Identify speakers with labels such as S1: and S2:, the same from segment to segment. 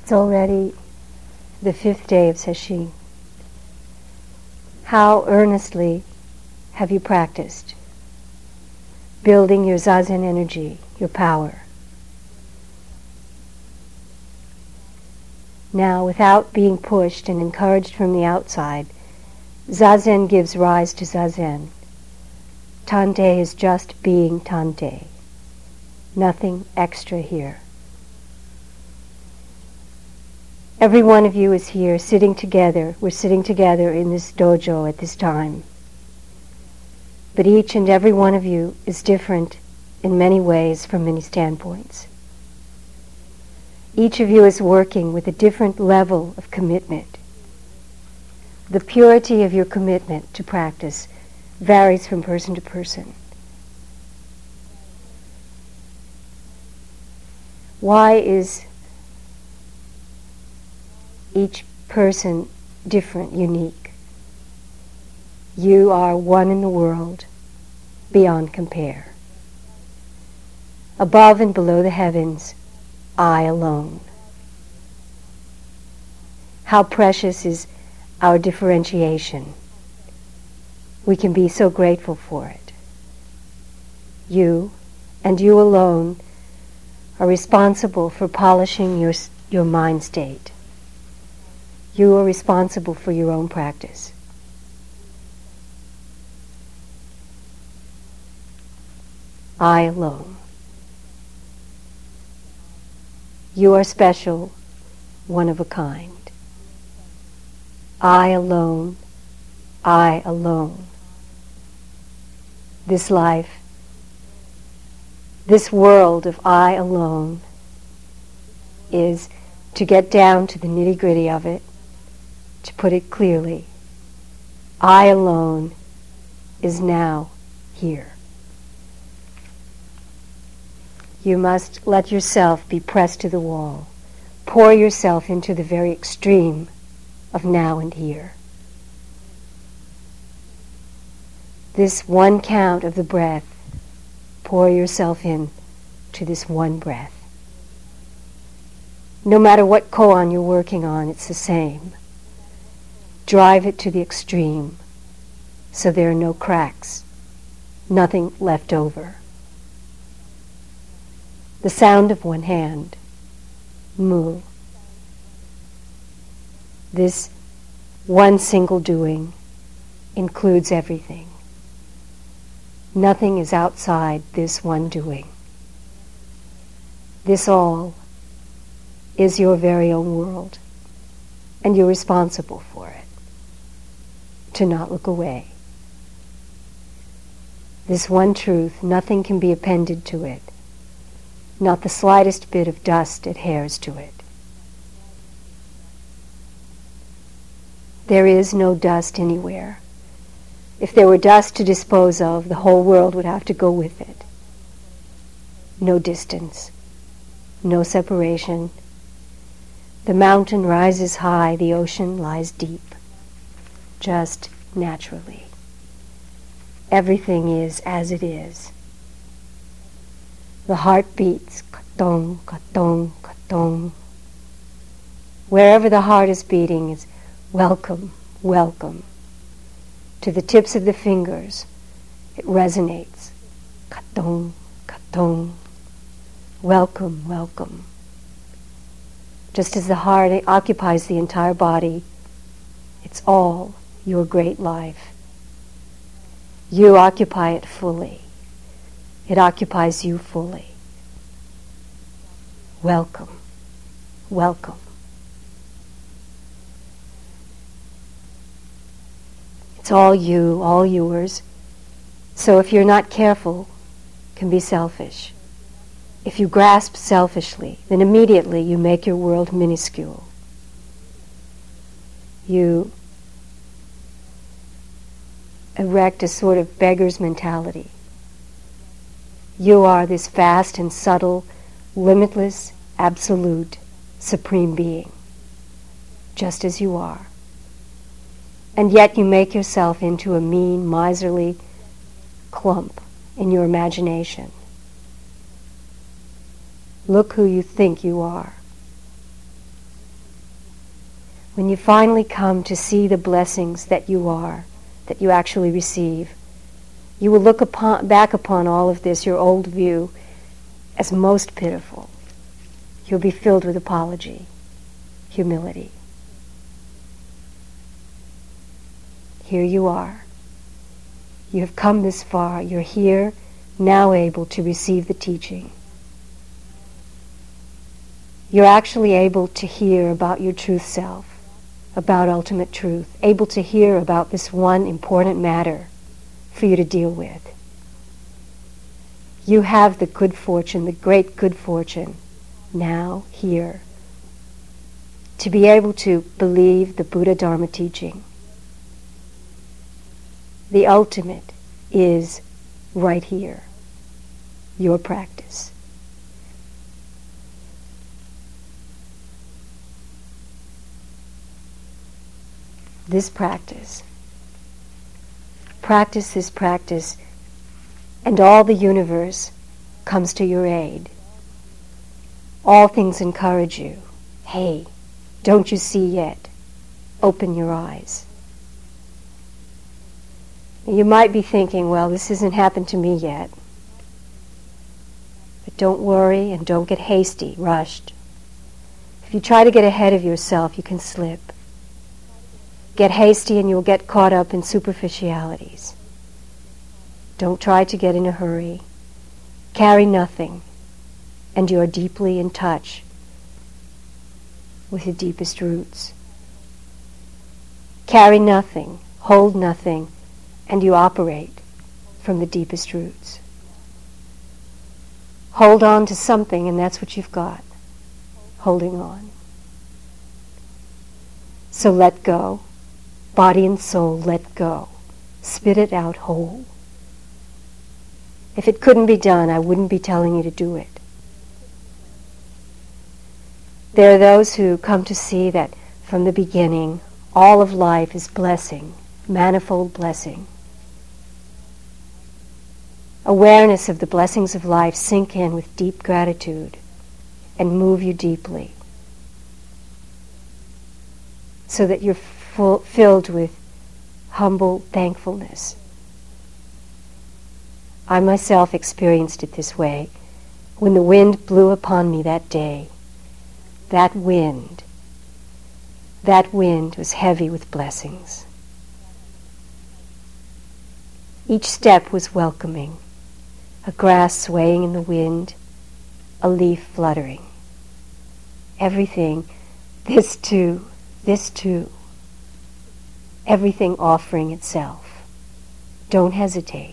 S1: It's already the 5th day of Sesshin. How earnestly have you practiced building your Zazen energy, your power? Now, without being pushed and encouraged from the outside, Zazen gives rise to Zazen. Tante is just being Tante. Nothing extra here. Every one of you is here sitting together. We're sitting together in this dojo at this time. But each and every one of you is different in many ways from many standpoints. Each of you is working with a different level of commitment. The purity of your commitment to practice varies from person to person. Why is each person different, unique? You are one in the world, beyond compare. Above and below the heavens, I alone. How precious is our differentiation. We can be so grateful for it. You, and you alone, are responsible for polishing your mind state. You are responsible for your own practice. I alone. You are special, one of a kind. I alone, I alone. This life, this world of I alone is, to get down to the nitty-gritty of it, to put it clearly, I alone is now here. You must let yourself be pressed to the wall. Pour yourself into the very extreme of now and here. This one count of the breath, pour yourself in to this one breath. No matter what koan you're working on, it's the same. Drive it to the extreme so there are no cracks, nothing left over. The sound of one hand, mu. This one single doing includes everything. Nothing is outside this one doing. This all is your very own world, and you're responsible for it. To not look away. This one truth, nothing can be appended to it. Not the slightest bit of dust adheres to it. There is no dust anywhere. If there were dust to dispose of, the whole world would have to go with it. No distance, no separation. The mountain rises high, the ocean lies deep, just naturally. Everything is as it is. The heart beats, ka-tong, ka-tong, ka-tong. Wherever the heart is beating is welcome, welcome. To the tips of the fingers, it resonates. Ka-tong, ka-tong. Welcome, welcome. Just as the heart occupies the entire body, it's all your great life. You occupy it fully. It occupies you fully. Welcome, welcome. It's all you, all yours. So if you're not careful, it can be selfish. If you grasp selfishly, then immediately you make your world minuscule. You erect a sort of beggar's mentality. You are this vast and subtle, limitless, absolute, supreme being, just as you are. And yet you make yourself into a mean, miserly clump in your imagination. Look who you think you are. when you finally come to see the blessings that you are, that you actually receive, you will look back upon all of this, your old view, as most pitiful. You'll be filled with apology, humility. Here you are. You have come this far. You're here, now able to receive the teaching. You're actually able to hear about your truth self, about ultimate truth, able to hear about this one important matter for you to deal with. You have the good fortune, the great good fortune, now, here, to be able to believe the Buddha Dharma teaching. The ultimate is right here, your practice. This practice, this practice, and all the universe comes to your aid. All things encourage you. Hey, don't you see yet? Open your eyes. You might be thinking, well, this hasn't happened to me yet. But don't worry and don't get hasty, rushed. If you try to get ahead of yourself, you can slip. Get hasty and you'll get caught up in superficialities. Don't try to get in a hurry. Carry nothing, and you are deeply in touch with your deepest roots. Carry nothing, hold nothing, and you operate from the deepest roots. Hold on to something, and that's what you've got. Holding on. So let go. Body and soul, let go. Spit it out whole. If it couldn't be done, I wouldn't be telling you to do it. There are those who come to see that from the beginning, all of life is blessing, manifold blessing. Awareness of the blessings of life sink in with deep gratitude and move you deeply, so that you're filled with humble thankfulness. I myself experienced it this way when the wind blew upon me that day. That wind was heavy with blessings. Each step was welcoming, a grass swaying in the wind, a leaf fluttering. Everything, this too, everything offering itself. Don't hesitate.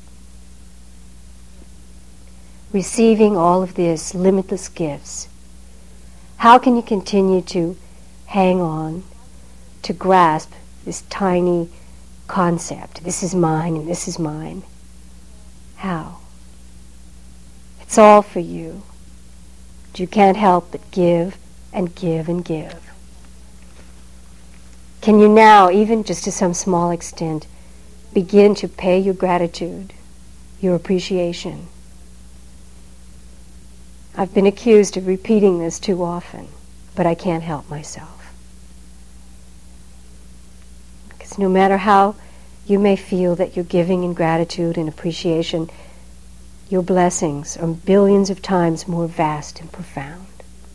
S1: Receiving all of this limitless gifts, how can you continue to hang on, to grasp this tiny concept? This is mine and this is mine. How? It's all for you. But you can't help but give and give and give. Can you now, even just to some small extent, begin to pay your gratitude, your appreciation? I've been accused of repeating this too often, but I can't help myself. Because no matter how you may feel that you're giving in gratitude and appreciation, your blessings are billions of times more vast and profound.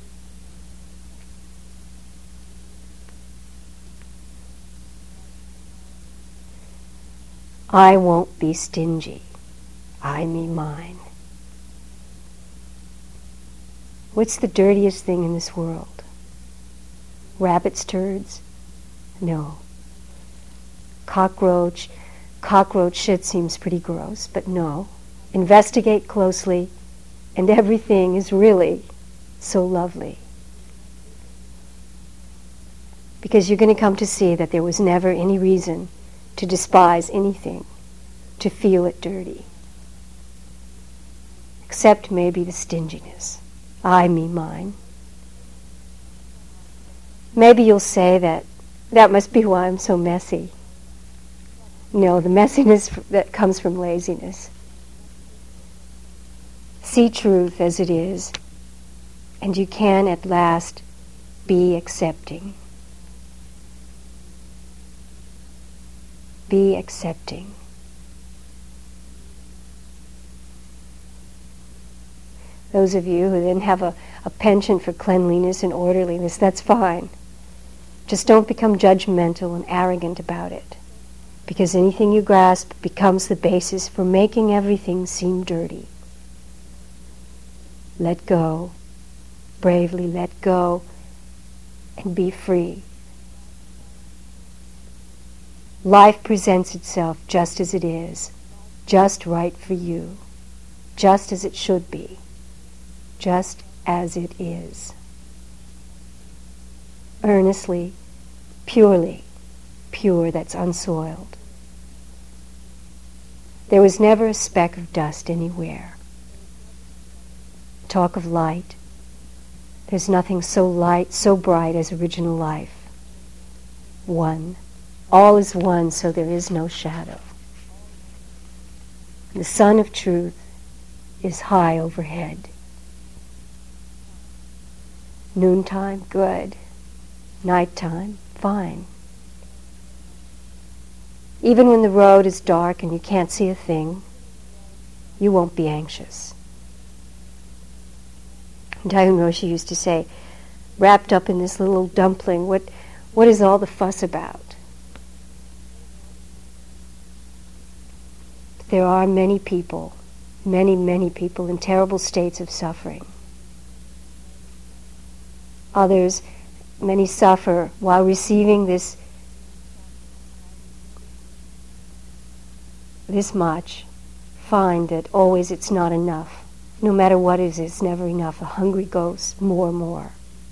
S1: I won't be stingy. I mean mine. What's the dirtiest thing in this world? Rabbit's turds? No. Cockroach shit seems pretty gross, but no. Investigate closely, and everything is really so lovely. Because you're going to come to see that there was never any reason to despise anything, to feel it dirty. Except maybe the stinginess. I, me, mine. Maybe you'll say that must be why I'm so messy. No, the messiness that comes from laziness. See truth as it is, and you can at last be accepting. Be accepting. Those of you who then have a penchant for cleanliness and orderliness, that's fine. Just don't become judgmental and arrogant about it, because anything you grasp becomes the basis for making everything seem dirty. Let go. Bravely let go and be free. Life presents itself just as it is, just right for you, just as it should be, just as it is. Earnestly, purely, pure, that's unsoiled. There was never a speck of dust anywhere. Talk of light. There's nothing so light, so bright as original life. One. All is one, so there is no shadow. The sun of truth is high overhead. Noontime, good. Nighttime, fine. Even when the road is dark and you can't see a thing, you won't be anxious. Daiun Roshi used to say, wrapped up in this little dumpling, what is all the fuss about? There are many people, many people in terrible states of suffering. Others, many suffer while receiving this much, find that always it's not enough. No matter what it is, it's never enough. A hungry ghost, more.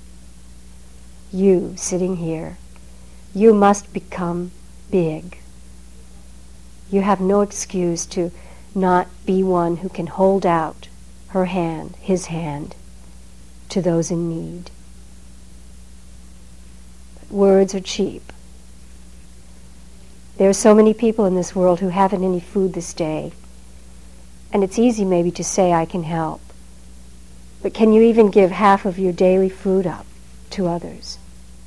S1: You, sitting here, you must become big. You have no excuse to not be one who can hold out her hand, his hand, to those in need. But words are cheap. There are so many people in this world who haven't any food this day. And it's easy maybe to say, I can help. But can you even give half of your daily food up to others?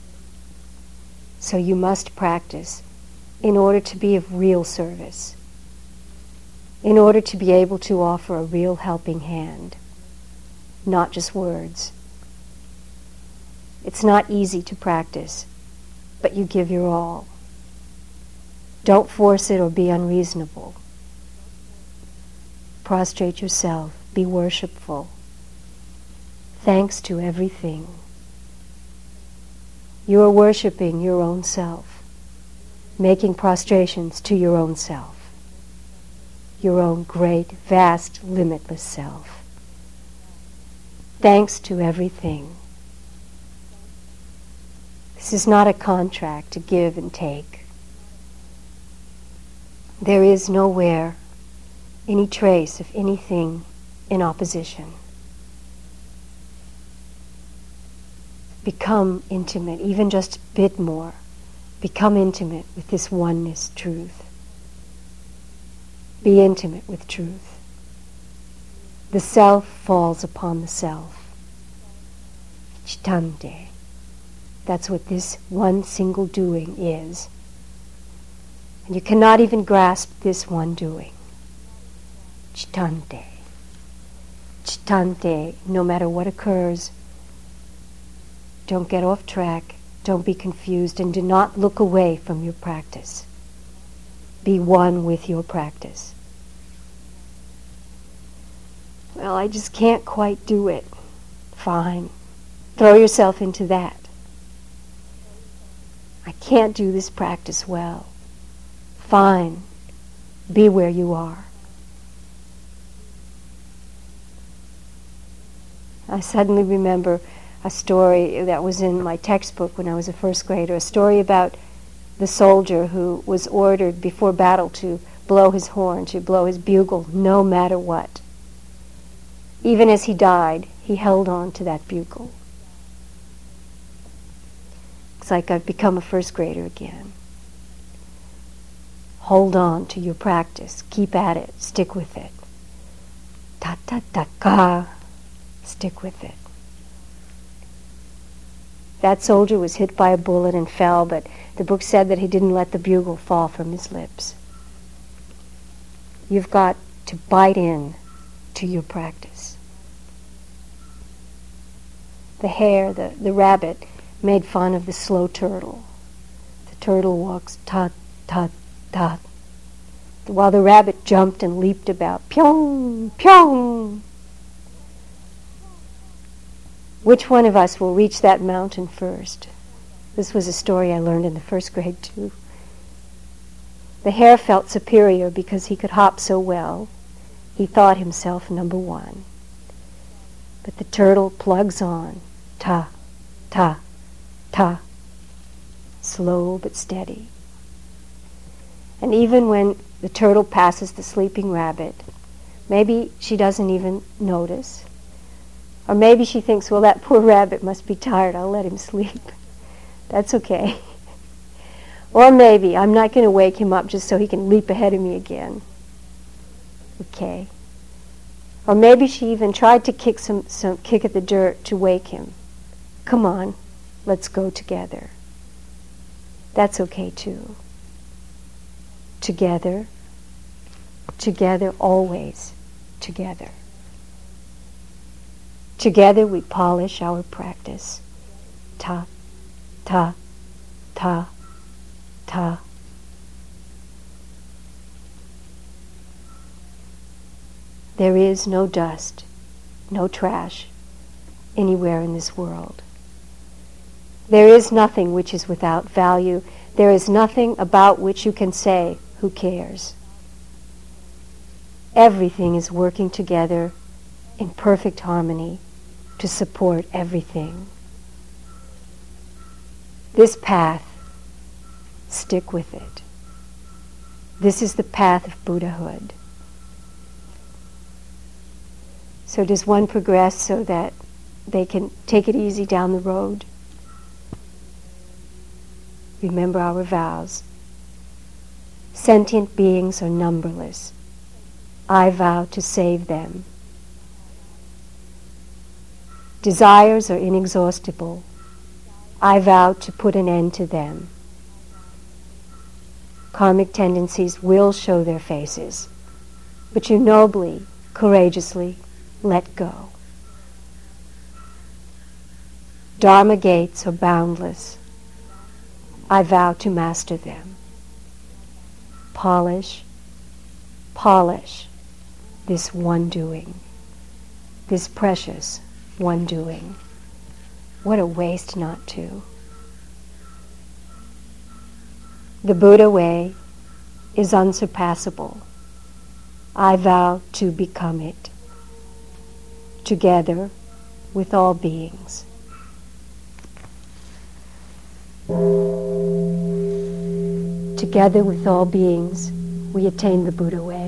S1: So you must practice in order to be of real service, in order to be able to offer a real helping hand, not just words. It's not easy to practice, but you give your all. Don't force it or be unreasonable. Prostrate yourself, be worshipful. Thanks to everything. You are worshiping your own self, making prostrations to your own self, your own great, vast, limitless self. Thanks to everything. This is not a contract to give and take. There is nowhere any trace of anything in opposition. Become intimate, even just a bit more. Become intimate with this oneness truth. Be intimate with truth. The self falls upon the self. Chitante. That's what this one single doing is. And you cannot even grasp this one doing. Chitante. Chitante, no matter what occurs, don't get off track, don't be confused, and do not look away from your practice. Be one with your practice. Well, I just can't quite do it. Fine. Throw yourself into that. I can't do this practice well. Fine. Be where you are. I suddenly remember a story that was in my textbook when I was a first grader, a story about the soldier who was ordered before battle to blow his horn, to blow his bugle, no matter what. Even as he died, he held on to that bugle. It's like I've become a first grader again. Hold on to your practice. Keep at it. Stick with it. Ta-ta-ta-ka. Stick with it. That soldier was hit by a bullet and fell, but the book said that he didn't let the bugle fall from his lips. You've got to bite in to your practice. The hare, the rabbit, made fun of the slow turtle. The turtle walks tut, tut, tut, while the rabbit jumped and leaped about. Pyong, pyong. Which one of us will reach that mountain first? This was a story I learned in the first grade too. The hare felt superior because he could hop so well. He thought himself number one. But the turtle plugs on. Ta, ta, ta. Slow but steady. And even when the turtle passes the sleeping rabbit, maybe she doesn't even notice. Or maybe she thinks, well, that poor rabbit must be tired. I'll let him sleep. That's okay. Or maybe I'm not going to wake him up just so he can leap ahead of me again. Okay. Or maybe she even tried to kick kick at the dirt to wake him. Come on, let's go together. That's okay too. Together, together, always together. Together we polish our practice. Ta, ta, ta, ta. There is no dust, no trash anywhere in this world. There is nothing which is without value. There is nothing about which you can say, who cares? Everything is working together in perfect harmony to support everything. This path, stick with it. This is the path of Buddhahood. So does one progress so that they can take it easy down the road? Remember our vows. Sentient beings are numberless. I vow to save them. Desires are inexhaustible. I vow to put an end to them. Karmic tendencies will show their faces, but you nobly, courageously let go. Dharma gates are boundless. I vow to master them. Polish, polish this one doing, this precious one doing. What a waste not to. The Buddha way is unsurpassable. I vow to become it, together with all beings. Together with all beings, we attain the Buddha way.